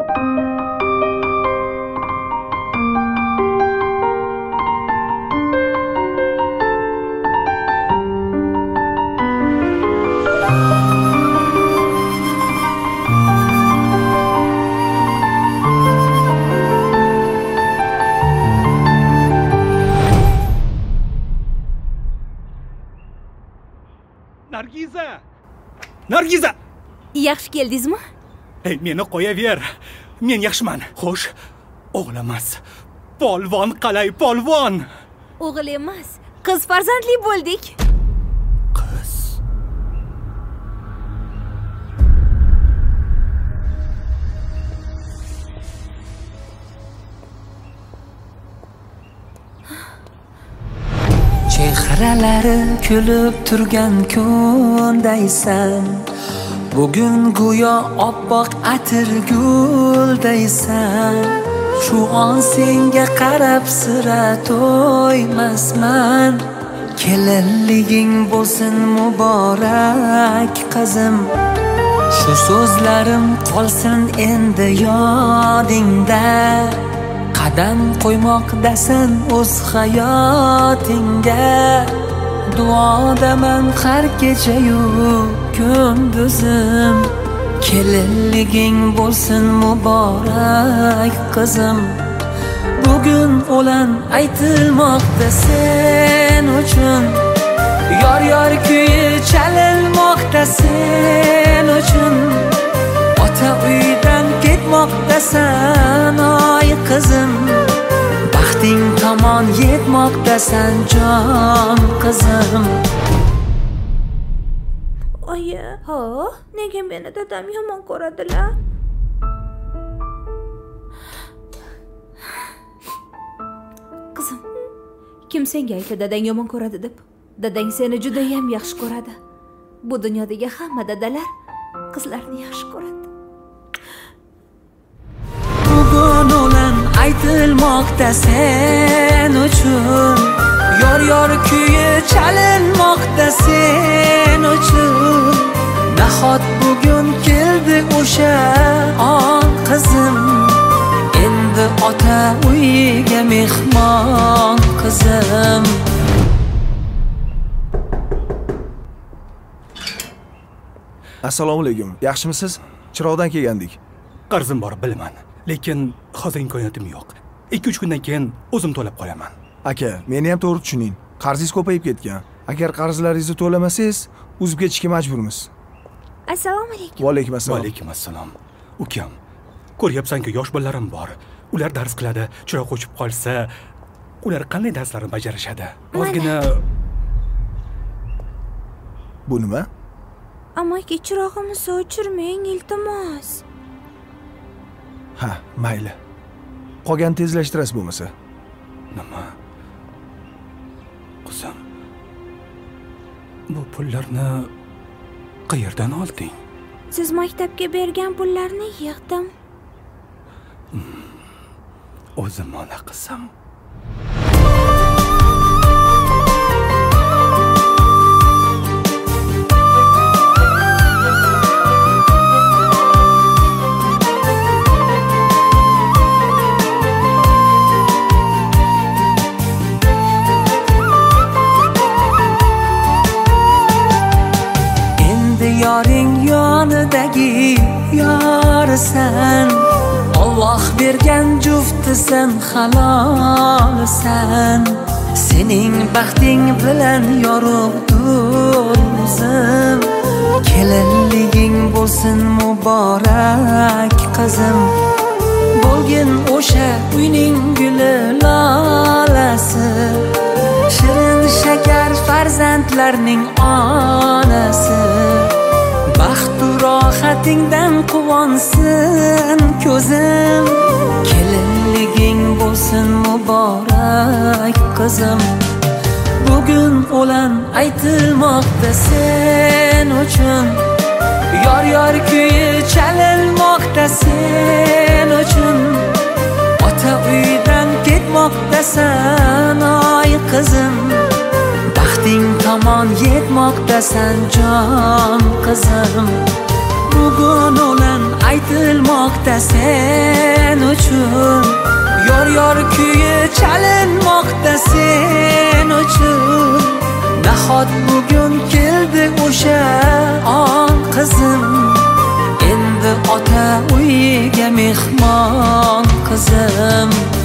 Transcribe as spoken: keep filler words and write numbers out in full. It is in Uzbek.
Nargiza! Nargiza! Yaxshi keldingizmi? Ey, meni qo'yaver. Men yaxshiman. Xo'sh, o'g'il emas. Polvon qalay, polvon. O'g'il emas, qiz farzandli bo'ldik. Qiz. Chehralari kulib turgan kundaysan. Bugun go'yo oppoq atir guldaysan. Shu on senga qarab sira to'ymasman. Kelinliging bo'lsin muborak qizim. Shu so'zlarim qolsin endi yodingda. Qadam qo'ymoqdasan o'z hayotingga. Duodaman har kecha-yu kunduzim. Kelinliging bo'lsin muborak qizim. Bugun o'lan aytilmoqda sen uchun. Yor yor kuyi chalinmoqda sen uchun. Ota uydan ketmoqdasan oy qizim. Baxting tomon yetmoqdasan jon qizim. Oyi, ha, nega meni dadam yomon ko'radilar? Qizim, kim senga aytdi dadang yomon ko'radi deb? Dadang seni juda ham yaxshi ko'radi. Bu dunyodagi hamma dadalar qizlarni yaxshi ko'radi. Bugun o'lan aytilmoqda sen uchun. Yor yor kuyi chalinmoqda sen uchun. Nahot bugun keldi o'sha on qizim. Endi ota uyiga mehmon qizim. Assalomu alaykum. Yaxshimisiz? Chiroqdan kelgandik. Qarzim bor bilaman, lekin hozir imkoniyatim yo'q. ikki uch kundan keyin o'zim to'lab qo'yaman. Aka, meni ham to'g'ri tushuning. Qarzingiz ko'payib ketgan. Agar qarzlaringizni to'lamasangiz, uzib ketishga majburmiz. Assalomu alaykum. Va alaykum assalom. Va alaykum assalom. Ukam, ko'ryapsan-ku, yosh bolalarim bor. Ular dars qiladi, chiroq o'chib qolsa, ular qanday darslarni bajarishadi? Ozgina Bu nima? Amaki, chirog'imizni o'chirmang, iltimos. Ha, mayli. Qolgan tezlashtirasiz bo'lmasa. Nima? Qizim, bu pullarni qayerdan olding? Siz maktabga bergan pullarni yig'dim. O'zim ona qizim. Yoring yonidagi yorisan. Alloh bergan juftisan, halolsan. Sening baxting bilan yorug'dur o'zim. Kelinliging bo'lsin muborak qizim. Bo'lgin o'sha uyning guli lolasi. Shirin shakar farzandlarning onasi. Baxt u rohatingdan quvonsin ko'zim. Kelinliging bo'lsin muborak qizim. Bugun o'lan aytilmoqda sen uchun. Yor yor kuyi chalinmoqda sen uchun. Ota uydan ketmoqdasan oy qizim. Baxting tomon yetmoqdasan jon qizim. bugun o'lan aytilmoqda sen uchun yor yor kuyi chalinmoqda sen uchun nahot bugun keldi o'sha on qizim endi ota uyiga mehmon qizim